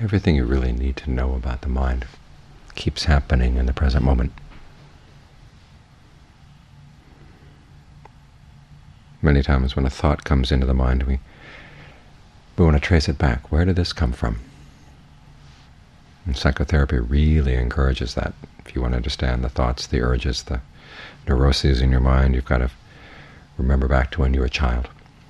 Everything you really need to know about the mind keeps happening in the present moment. Many times when a thought comes into the mind, we want to trace it back. Where did this come from? And psychotherapy really encourages that. If you want to understand the thoughts, the urges, the neuroses in your mind, you've got to remember back to when you were a child.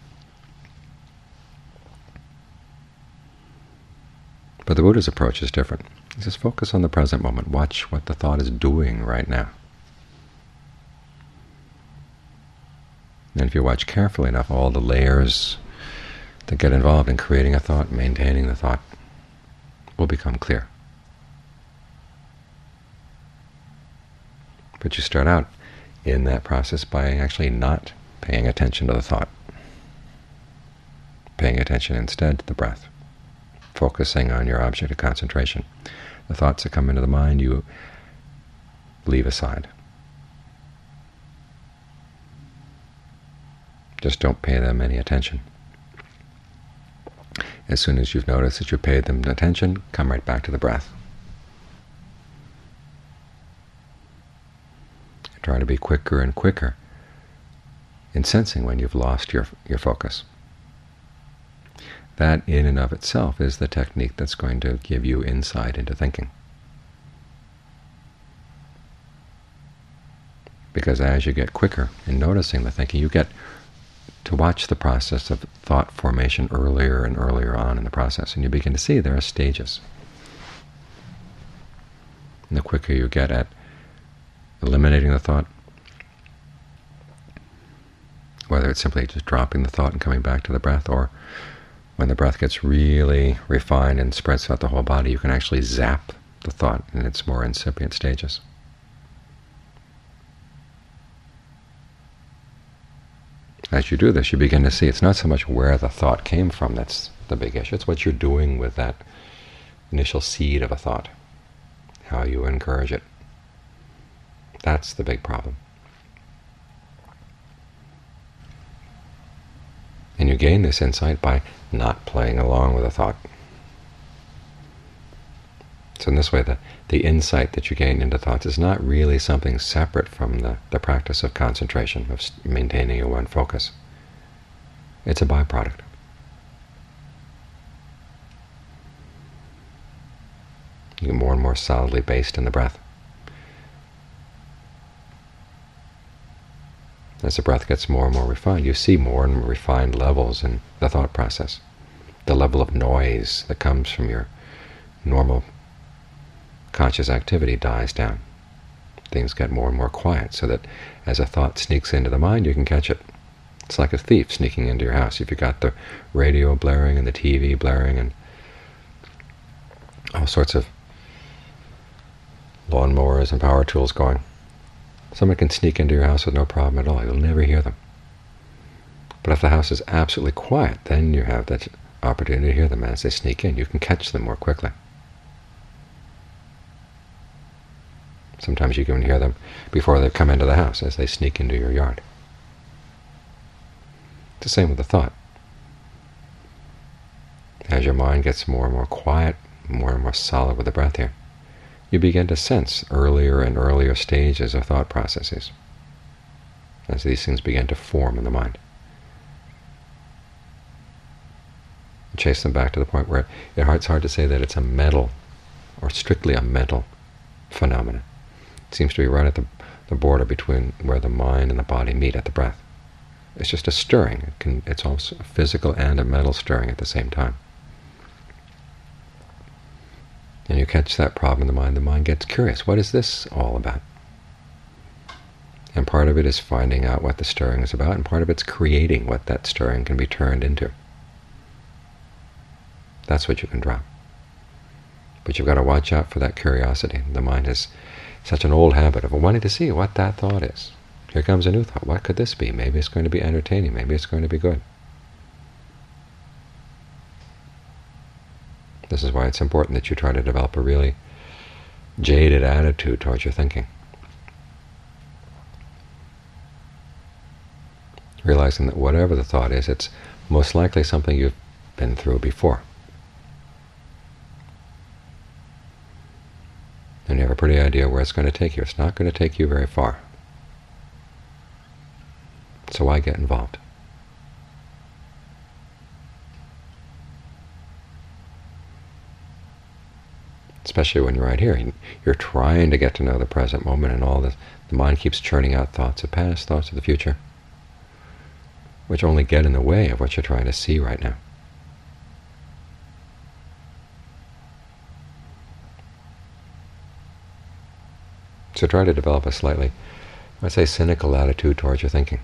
But the Buddha's approach is different. He says, focus on the present moment. Watch what the thought is doing right now. And if you watch carefully enough, all the layers that get involved in creating a thought, maintaining the thought, will become clear. But you start out in that process by actually not paying attention to the thought, paying attention instead to the breath, focusing on your object of concentration. The thoughts that come into the mind you leave aside. Just don't pay them any attention. As soon as you've noticed that you've paid them attention, come right back to the breath. Try to be quicker and quicker in sensing when you've lost your focus. That in and of itself is the technique that's going to give you insight into thinking. Because as you get quicker in noticing the thinking, you get to watch the process of thought formation earlier and earlier on in the process, and you begin to see there are stages. And the quicker you get at eliminating the thought, whether it's simply just dropping the thought and coming back to the breath, or when the breath gets really refined and spreads throughout the whole body, you can actually zap the thought in its more incipient stages. As you do this, you begin to see it's not so much where the thought came from that's the big issue. It's what you're doing with that initial seed of a thought, how you encourage it. That's the big problem. And you gain this insight by not playing along with a thought. So in this way, the insight that you gain into thoughts is not really something separate from the practice of concentration, of maintaining your one focus. It's a byproduct. You get more and more solidly based in the breath. As the breath gets more and more refined, you see more and more refined levels in the thought process. The level of noise that comes from your normal conscious activity dies down. Things get more and more quiet, so that as a thought sneaks into the mind, you can catch it. It's like a thief sneaking into your house. If you've got the radio blaring and the TV blaring and all sorts of lawnmowers and power tools going, someone can sneak into your house with no problem at all. You'll never hear them. But if the house is absolutely quiet, then you have that opportunity to hear them as they sneak in. You can catch them more quickly. Sometimes you can hear them before they come into the house, as they sneak into your yard. It's the same with the thought. As your mind gets more and more quiet, more and more solid with the breath here, you begin to sense earlier and earlier stages of thought processes as these things begin to form in the mind. Chase them back to the point where it's hard to say that it's a mental, or strictly a mental phenomenon. It seems to be right at the border between where the mind and the body meet at the breath. It's just a stirring. It's also a physical and a mental stirring at the same time. And you catch that problem in the mind gets curious. What is this all about? And part of it is finding out what the stirring is about, and part of it's creating what that stirring can be turned into. That's what you can drop. But you've got to watch out for that curiosity. The mind has such an old habit of wanting to see what that thought is. Here comes a new thought. What could this be? Maybe it's going to be entertaining. Maybe it's going to be good. This is why it's important that you try to develop a really jaded attitude towards your thinking. Realizing that whatever the thought is, it's most likely something you've been through before. And you have a pretty idea where it's going to take you. It's not going to take you very far. So why get involved? Especially when you're right here. You're trying to get to know the present moment, and all this, the mind keeps churning out thoughts of past, thoughts of the future, which only get in the way of what you're trying to see right now. So try to develop a slightly, I'd say, cynical attitude towards your thinking.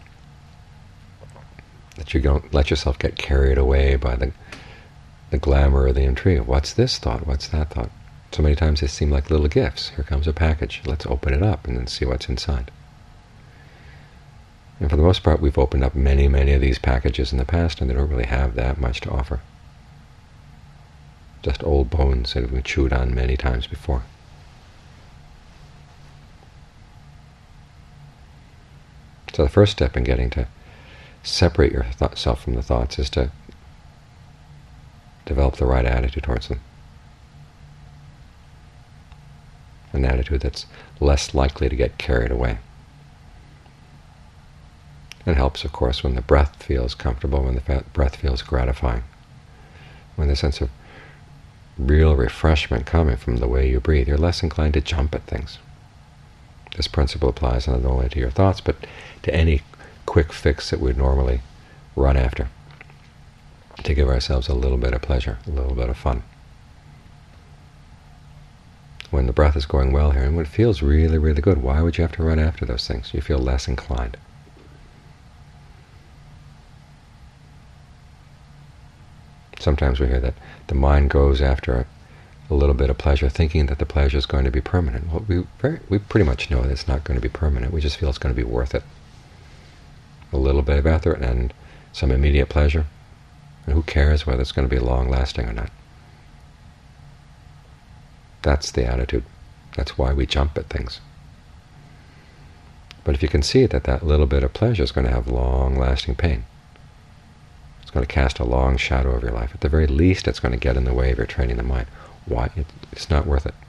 That you don't let yourself get carried away by the glamour or the intrigue. What's this thought? What's that thought? So many times they seem like little gifts. Here comes a package. Let's open it up and then see what's inside. And for the most part, we've opened up many, many of these packages in the past, and they don't really have that much to offer. Just old bones that have been chewed on many times before. So the first step in getting to separate yourself from the thoughts is to develop the right attitude towards them. An attitude that's less likely to get carried away. It helps, of course, when the breath feels comfortable, when the breath feels gratifying, when the sense of real refreshment coming from the way you breathe. You're less inclined to jump at things. This principle applies not only to your thoughts, but to any quick fix that we'd normally run after, to give ourselves a little bit of pleasure, a little bit of fun. When the breath is going well here, and when it feels really, really good, why would you have to run after those things? You feel less inclined. Sometimes we hear that the mind goes after a little bit of pleasure, thinking that the pleasure is going to be permanent. Well, we pretty much know that it's not going to be permanent. We just feel it's going to be worth it. A little bit of effort and some immediate pleasure. And who cares whether it's going to be long-lasting or not? That's the attitude. That's why we jump at things. But if you can see that that little bit of pleasure is going to have long-lasting pain, it's going to cast a long shadow over your life. At the very least, it's going to get in the way of your training the mind. Why? It's not worth it.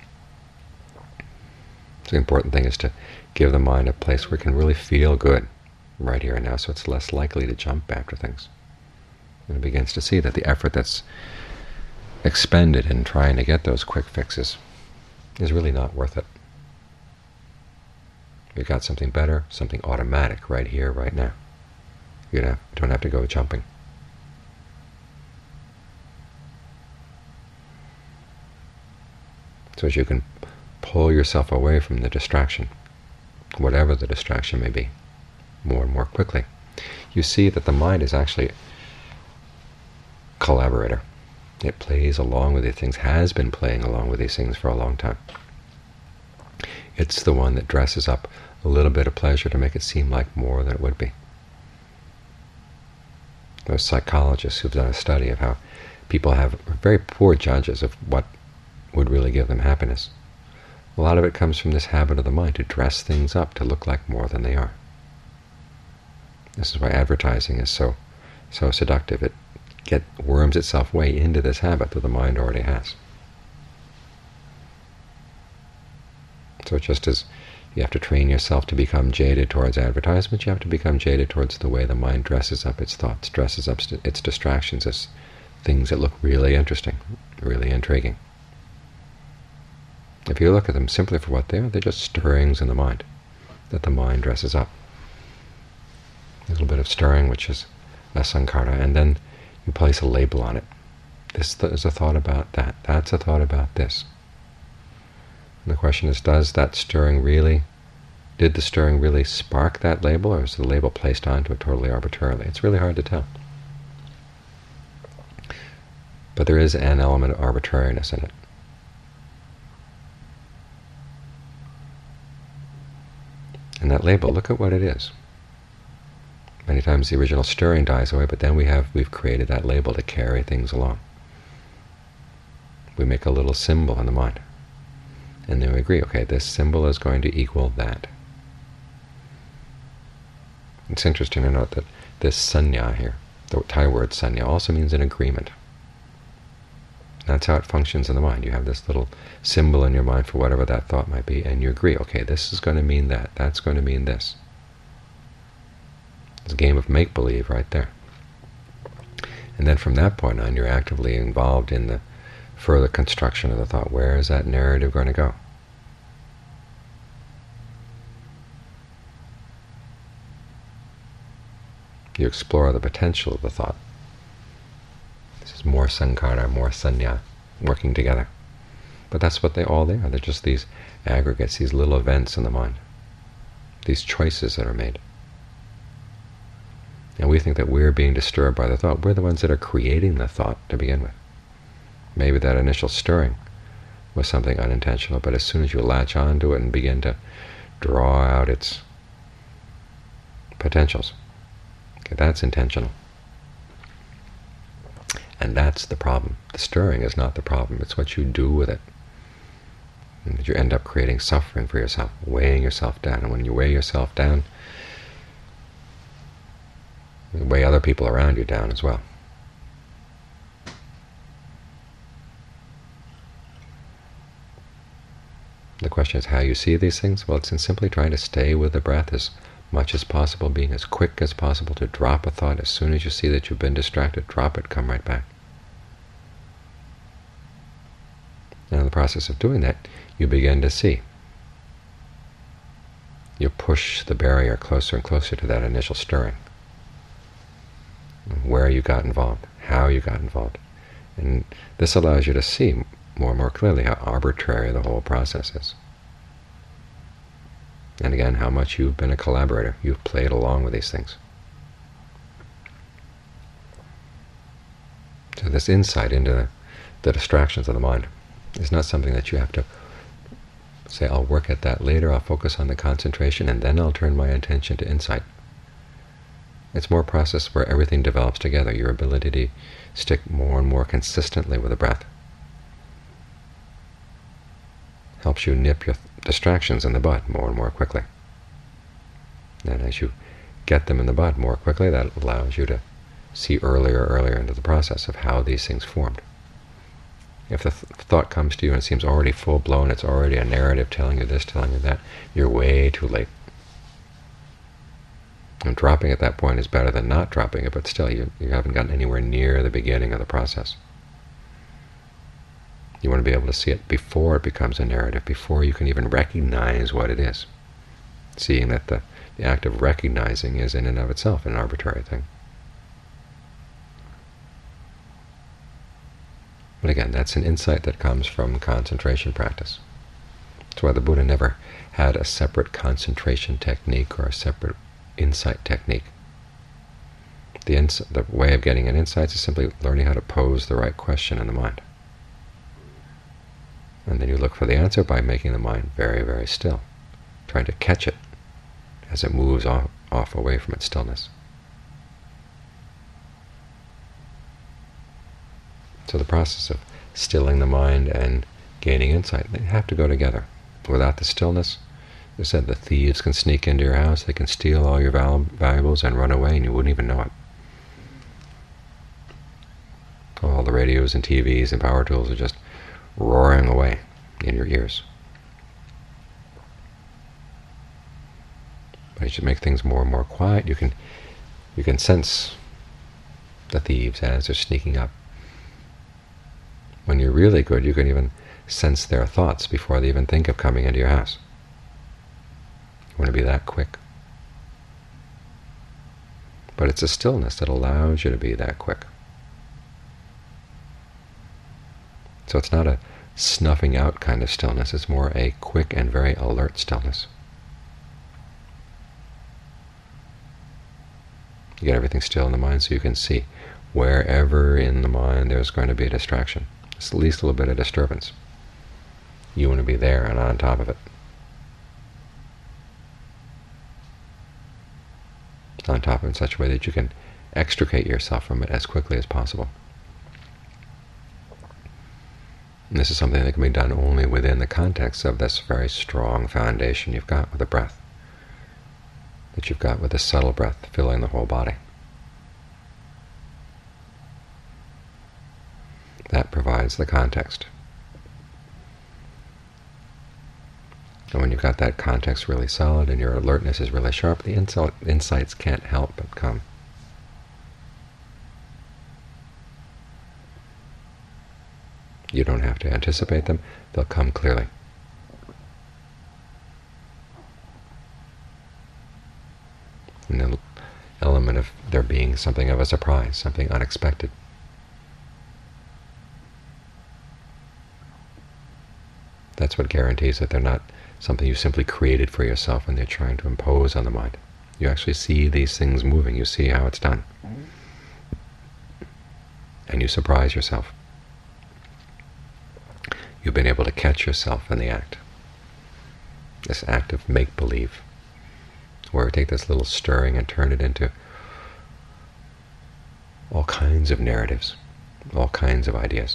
So the important thing is to give the mind a place where it can really feel good right here and now, so it's less likely to jump after things. And it begins to see that the effort that's expended in trying to get those quick fixes is really not worth it. You've got something better, something automatic right here, right now. You don't have to go jumping. So as you can pull yourself away from the distraction, whatever the distraction may be, more and more quickly, you see that the mind is actually a collaborator. It plays along with these things, has been playing along with these things for a long time. It's the one that dresses up a little bit of pleasure to make it seem like more than it would be. Those psychologists who've done a study of how people have very poor judges of what would really give them happiness. A lot of it comes from this habit of the mind to dress things up to look like more than they are. This is why advertising is so seductive. It worms itself way into this habit that the mind already has. So just as you have to train yourself to become jaded towards advertisements, you have to become jaded towards the way the mind dresses up its thoughts, dresses up its distractions as things that look really interesting, really intriguing. If you look at them simply for what they are, they're just stirrings in the mind that the mind dresses up. A little bit of stirring, which is a sankhara, and then you place a label on it. This is a thought about that. That's a thought about this. And the question is, did the stirring really spark that label, or is the label placed onto it totally arbitrarily? It's really hard to tell. But there is an element of arbitrariness in it. And that label, look at what it is. Many times the original stirring dies away, but then we've created that label to carry things along. We make a little symbol in the mind. And then we agree, okay, this symbol is going to equal that. It's interesting to note that this sanya here, the Thai word sanya, also means an agreement. That's how it functions in the mind. You have this little symbol in your mind for whatever that thought might be, and you agree, okay, this is going to mean that, that's going to mean this. It's a game of make-believe right there. And then from that point on, you're actively involved in the further construction of the thought. Where is that narrative going to go? You explore the potential of the thought. This is more sankhara, more sanya, working together. But that's what they are. They're just these aggregates, these little events in the mind, these choices that are made. And we think that we're being disturbed by the thought. We're the ones that are creating the thought to begin with. Maybe that initial stirring was something unintentional, but as soon as you latch onto it and begin to draw out its potentials, okay, that's intentional. And that's the problem. The stirring is not the problem. It's what you do with it. And you end up creating suffering for yourself, weighing yourself down. And when you weigh yourself down, you weigh other people around you down as well. The question is how you see these things. Well, it's in simply trying to stay with the breath as much as possible, being as quick as possible to drop a thought. As soon as you see that you've been distracted, drop it, come right back. And in the process of doing that, you begin to see. You push the barrier closer and closer to that initial stirring. Where you got involved, how you got involved. And this allows you to see more and more clearly how arbitrary the whole process is. And again, how much you've been a collaborator. You've played along with these things. So this insight into the distractions of the mind is not something that you have to say, I'll work at that later, I'll focus on the concentration, and then I'll turn my attention to insight. It's more a process where everything develops together, your ability to stick more and more consistently with the breath. Helps you nip your distractions in the bud more and more quickly. And as you get them in the bud more quickly, that allows you to see earlier into the process of how these things formed. If the thought comes to you and it seems already full-blown, it's already a narrative telling you this, telling you that, you're way too late. And dropping at that point is better than not dropping it, but still, you haven't gotten anywhere near the beginning of the process. You want to be able to see it before it becomes a narrative, before you can even recognize what it is. Seeing that the act of recognizing is in and of itself an arbitrary thing. But again, that's an insight that comes from concentration practice. That's why the Buddha never had a separate concentration technique or a separate insight technique. The way of getting an insight is simply learning how to pose the right question in the mind. And then you look for the answer by making the mind very, very still, trying to catch it as it moves off away from its stillness. So the process of stilling the mind and gaining insight, they have to go together. Without the stillness, as I said, the thieves can sneak into your house, they can steal all your valuables and run away, and you wouldn't even know it. All the radios and TVs and power tools are just roaring away in your ears. But as you make things more and more quiet, you can sense the thieves as they're sneaking up. When you're really good, you can even sense their thoughts before they even think of coming into your house. You want to be that quick. But it's a stillness that allows you to be that quick. So it's not a snuffing out kind of stillness, it's more a quick and very alert stillness. You get everything still in the mind so you can see wherever in the mind there's going to be a distraction. It's at least a little bit of disturbance. You want to be there and on top of it. On top of it in such a way that you can extricate yourself from it as quickly as possible. And this is something that can be done only within the context of this very strong foundation you've got with the breath, that you've got with the subtle breath filling the whole body. That provides provides the context. And when you've got that context really solid and your alertness is really sharp, the insights can't help but come. You don't have to anticipate them, they'll come clearly. And the element of there being something of a surprise, something unexpected. That's what guarantees that they're not something you simply created for yourself and they're trying to impose on the mind. You actually see these things moving, you see how it's done. And you surprise yourself. You've been able to catch yourself in the act. This act of make-believe, where we take this little stirring and turn it into all kinds of narratives, all kinds of ideas.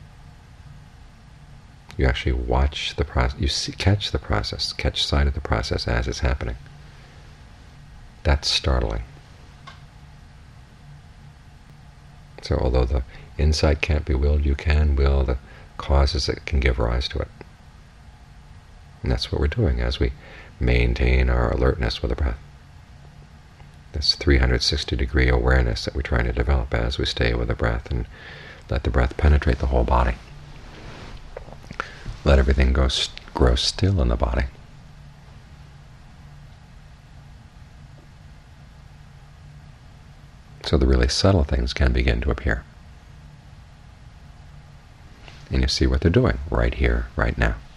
You actually watch the process, you catch the process, catch sight of the process as it's happening. That's startling. So although the insight can't be willed, you can will the causes that can give rise to it. And that's what we're doing as we maintain our alertness with the breath. This 360-degree awareness that we're trying to develop as we stay with the breath and let the breath penetrate the whole body. Let everything grow still in the body. So the really subtle things can begin to appear. And you see what they're doing right here, right now.